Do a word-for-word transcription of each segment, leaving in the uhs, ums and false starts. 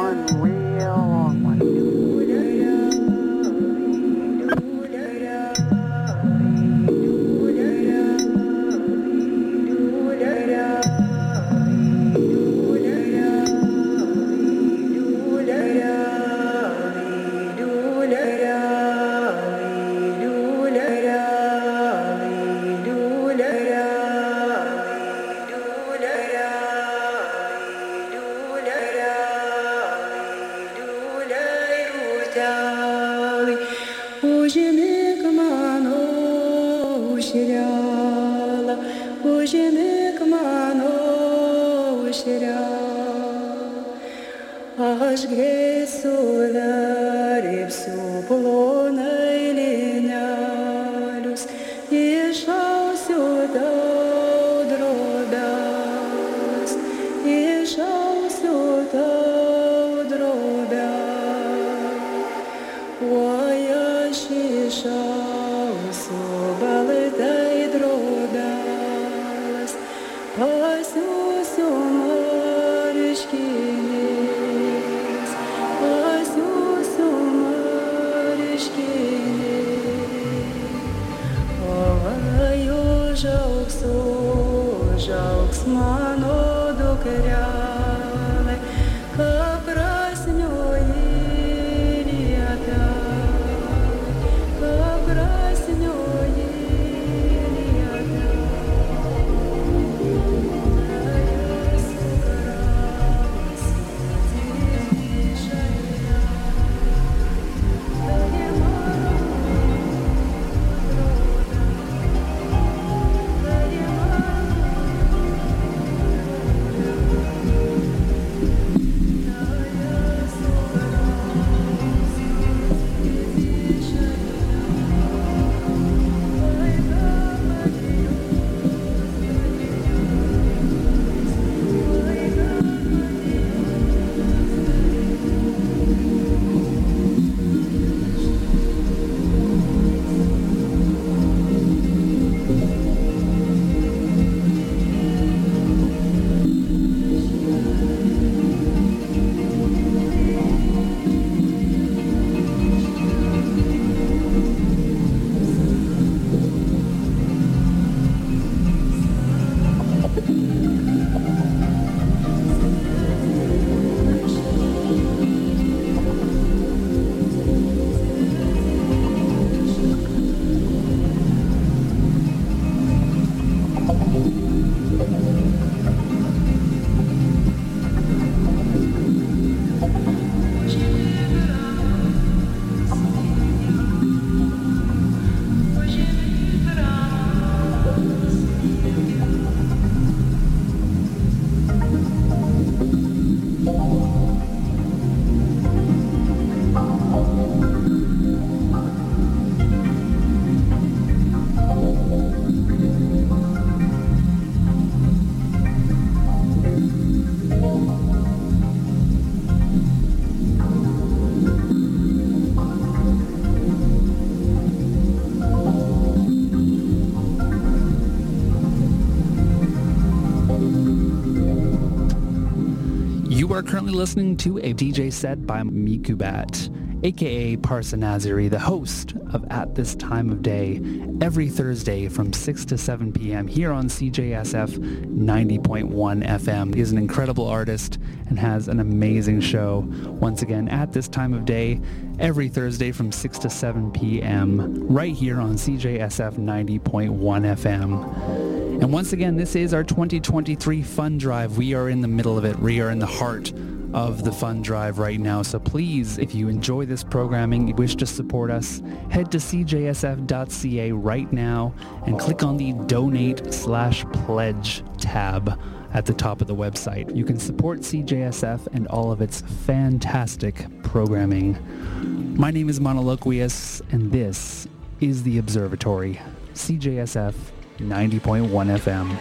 one real long one. are currently listening to a D J set by Mikubat, aka Parsa Naziri, the host of At This Time of Day, every Thursday from six to seven p.m. here on C J S F ninety point one F M. He is an incredible artist and has an amazing show. Once again, At This Time of Day, every Thursday from six to seven p.m. right here on C J S F ninety point one F M. And once again, this is our twenty twenty-three Fund Drive. We are in the middle of it. We are in the heart of the Fund Drive right now. So please, if you enjoy this programming, wish to support us, head to c j s f dot c a right now and click on the Donate slash Pledge tab at the top of the website. You can support C J S F and all of its fantastic programming. My name is Monoloquius, and this is The Observatory, C J S F ninety point one F M.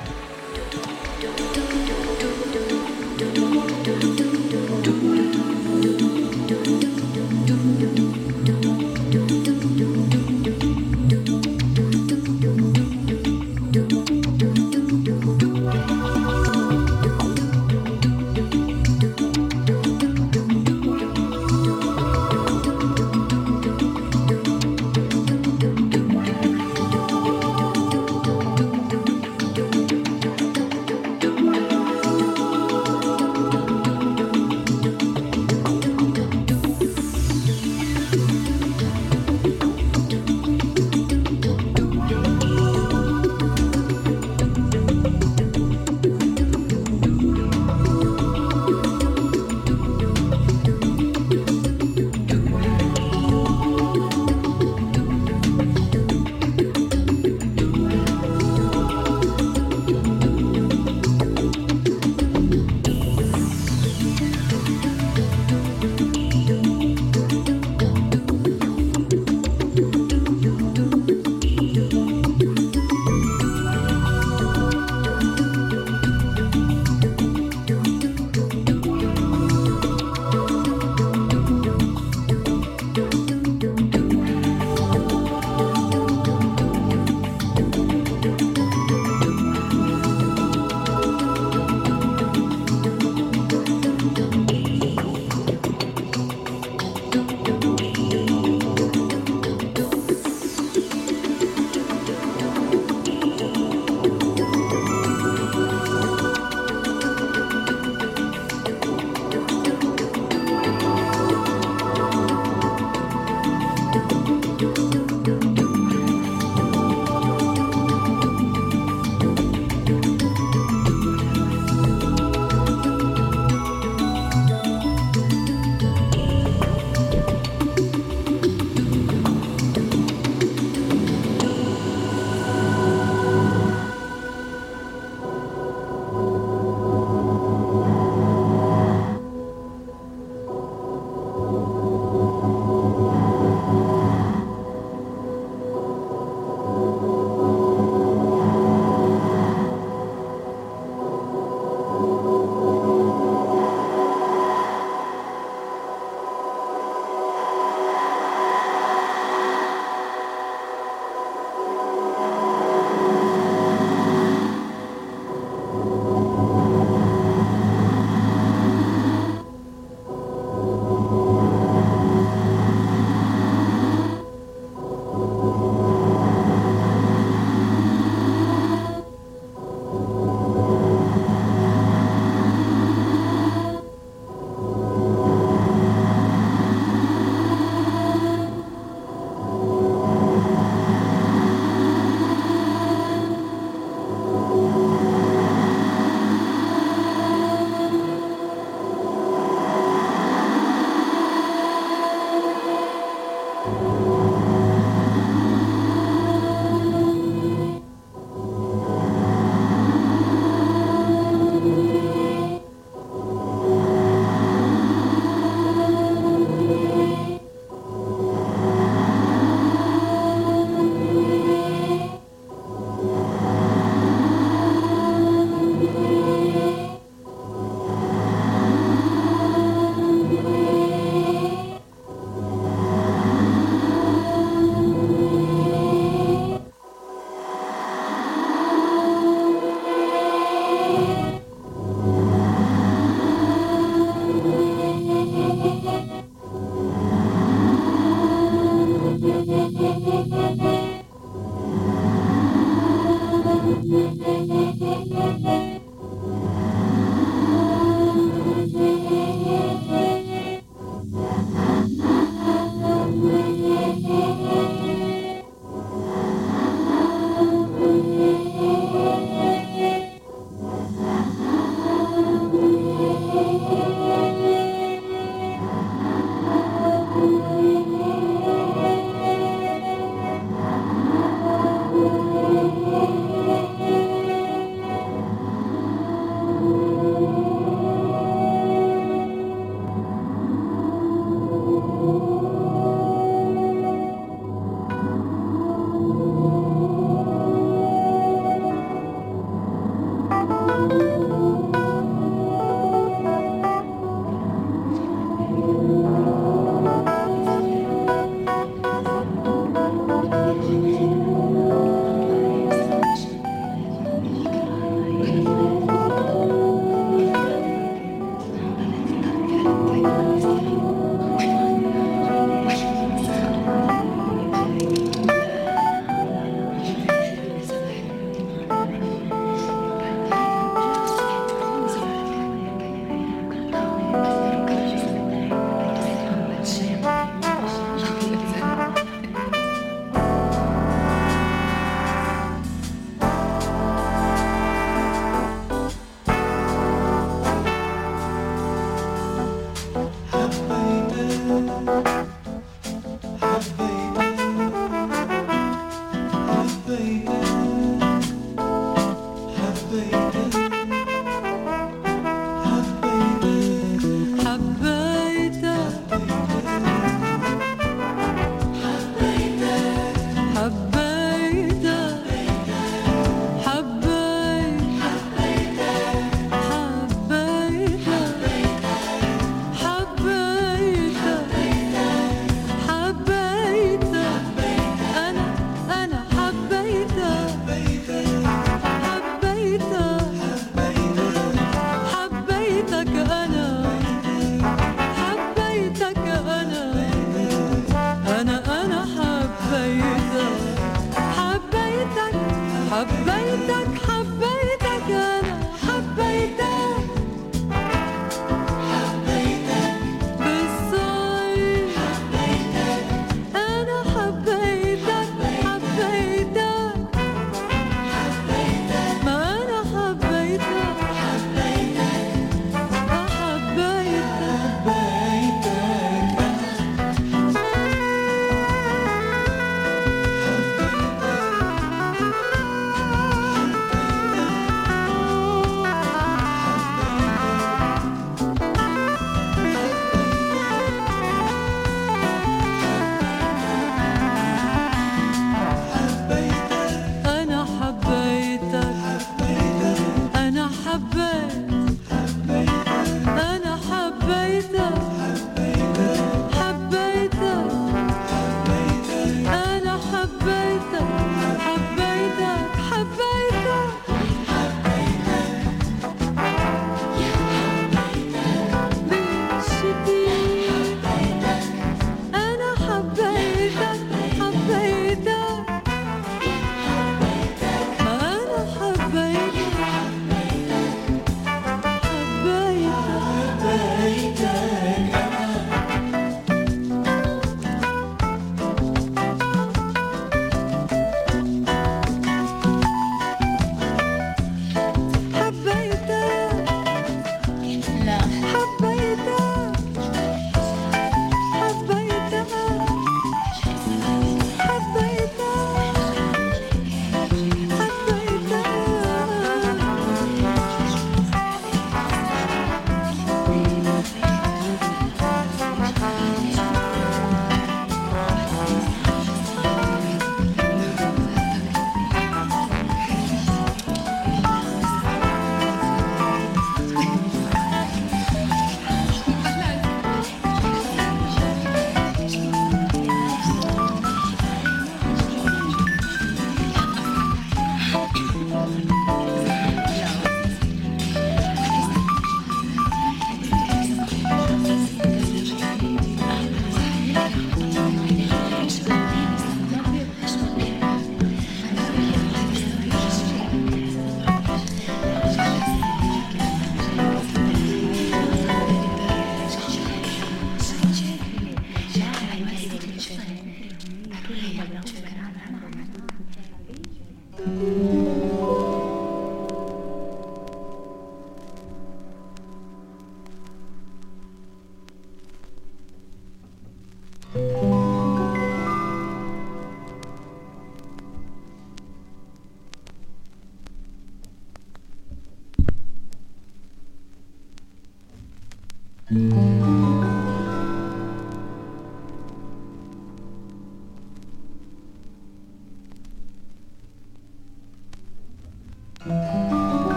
حبيتك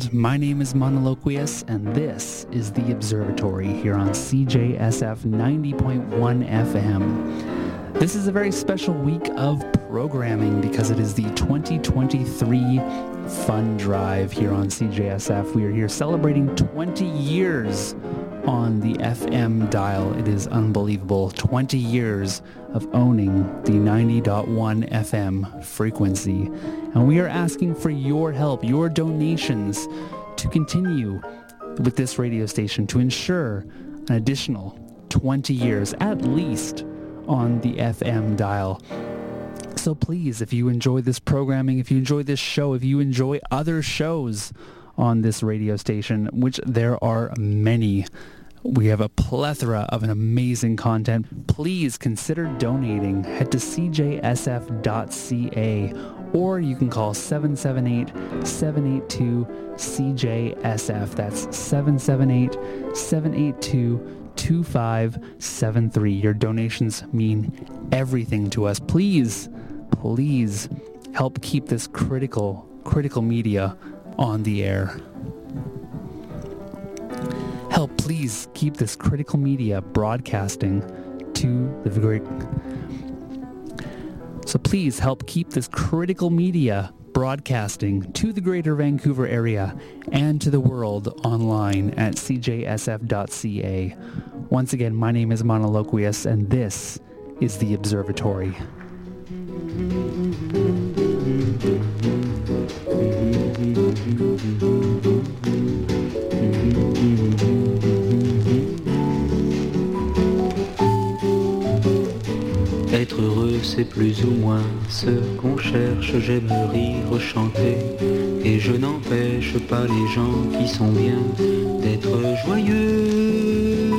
My name is Monoloquius, and this is The Observatory here on C J S F ninety point one F M. This is a very special week of programming because it is the twenty twenty-three Fun Drive here on C J S F. We are here celebrating twenty years on the F M dial. It is unbelievable. twenty years of owning the ninety point one F M frequency. And we are asking for your help, your donations to continue with this radio station to ensure an additional twenty years at least on the F M dial. So please, if you enjoy this programming, if you enjoy this show, if you enjoy other shows on this radio station, which there are many, we have a plethora of an amazing content. Please consider donating. Head to c j s f dot c a or you can call seven seven eight, seven eight two, C J S F. That's seven seven eight, seven eight two, two five seven three. Your donations mean everything to us. Please, please help keep this critical, critical media on the air. Help please keep this critical media broadcasting to the great... So please help keep this critical media broadcasting to the greater Vancouver area and to the world online at c j s f dot c a. Once again, my name is Monoloquius, and this is The Observatory. Être heureux, c'est plus ou moins ce qu'on cherche. J'aime rire, chanter, et je n'empêche pas les gens qui sont bien d'être joyeux.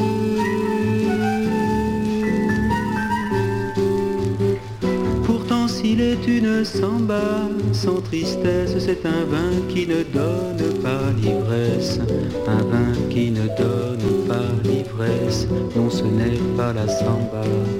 Pourtant, s'il est une samba sans tristesse, c'est un vin qui ne donne pas l'ivresse. Un vin qui ne donne pas l'ivresse. Non, ce n'est pas la samba.